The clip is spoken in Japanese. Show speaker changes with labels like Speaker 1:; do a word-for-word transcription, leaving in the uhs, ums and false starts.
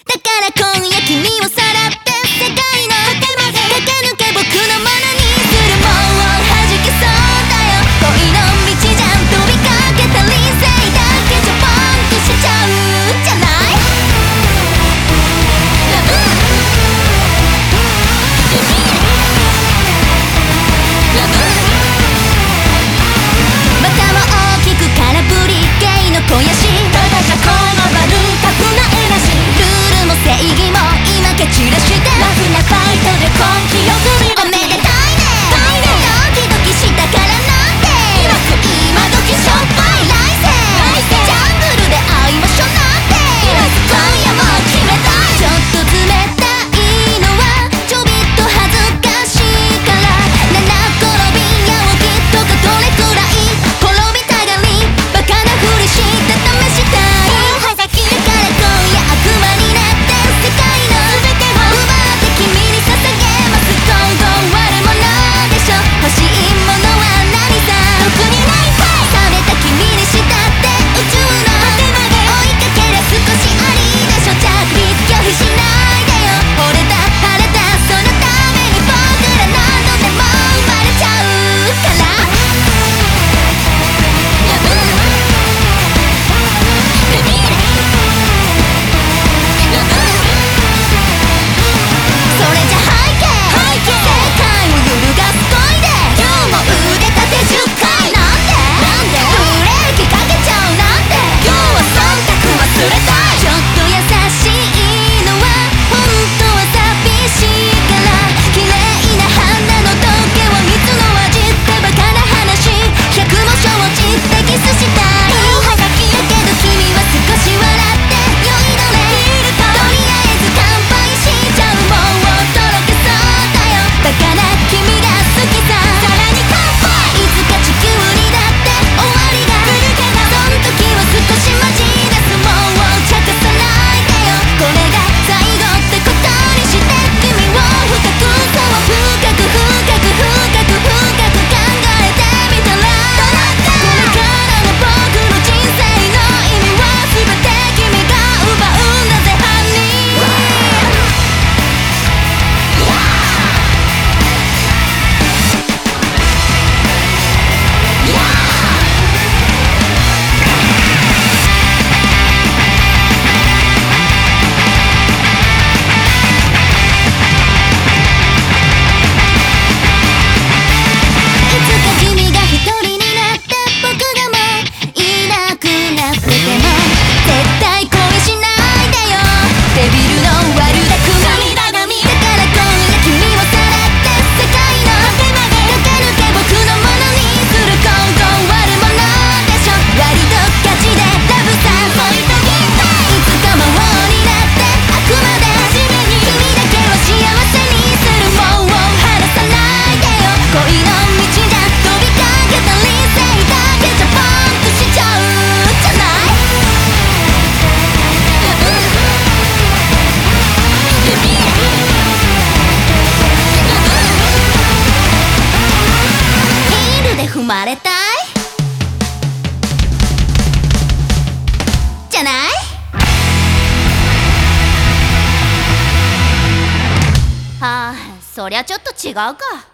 Speaker 1: だから今夜君をさらって世界の果てまで駆け抜け僕のものにするもう弾けそうだよ恋の道じゃん飛びかけた理性だけじゃポンとしちゃうじゃないラブラブまたも大きく空振りゲイの肥やしただじゃこの場にタフなエナジールールも正義も今蹴散らしてラフなファイトで根気よくおめでたいねドキドキしたからなんて今す今時しょっぱい来世ジャングルで会いましょなんて今す今夜も決めたいちょっと冷たいのはちょびっと恥ずかしいから七転び八起きとかどれくらい滅びたがりバカなふりして試したいだから今夜悪魔になって世界の全てを奪って君に捧げます今後悪者でしょ欲しいものは何さ特にないかい冷めた君にしたって宇宙の果てまで追いかけりゃ少しありでしょ着陸拒否しないでよ惚れた晴れたそのために僕ら何度でも生まれちゃうからラブベビーラブそれじゃ背景世界を揺るがす恋で今日も腕立てじゅっかいなんでなんでブレーキかけちゃうなんて今日は忖度忘れたいちょっと優しいのは本当は寂しいから綺麗な花の時計はいつの味ってバカな話百も承知でキスしたいだけど君は少し笑って酔いどれとりあえず乾杯しちゃうもうとろけそうだよだから君が好きささらに乾杯いつか地球にだって終わりが来るけどそん時は少しマジですもう茶化さないでよこれが最後ってことにして君を深くそう深く深く深く深く考えてみたらこれからの僕の人生の意味は全て君が奪うんだぜハニーいつか君が一人になって僕がもういなくなってても絶対恋しないでよデビルの悪だくみだから今夜君をさらって世界の果てまで駆け抜け僕のものにする今後悪者でしょ割とガチでラブさポイントギターいつか魔王になってあくまで初めに君だけを幸せにするもう離さないでよ恋の道じゃ飛びかけた理性だけじゃポンとしちゃうじゃないラブベビーラブヒールで踏まれたいじゃないはあそりゃちょっと違うか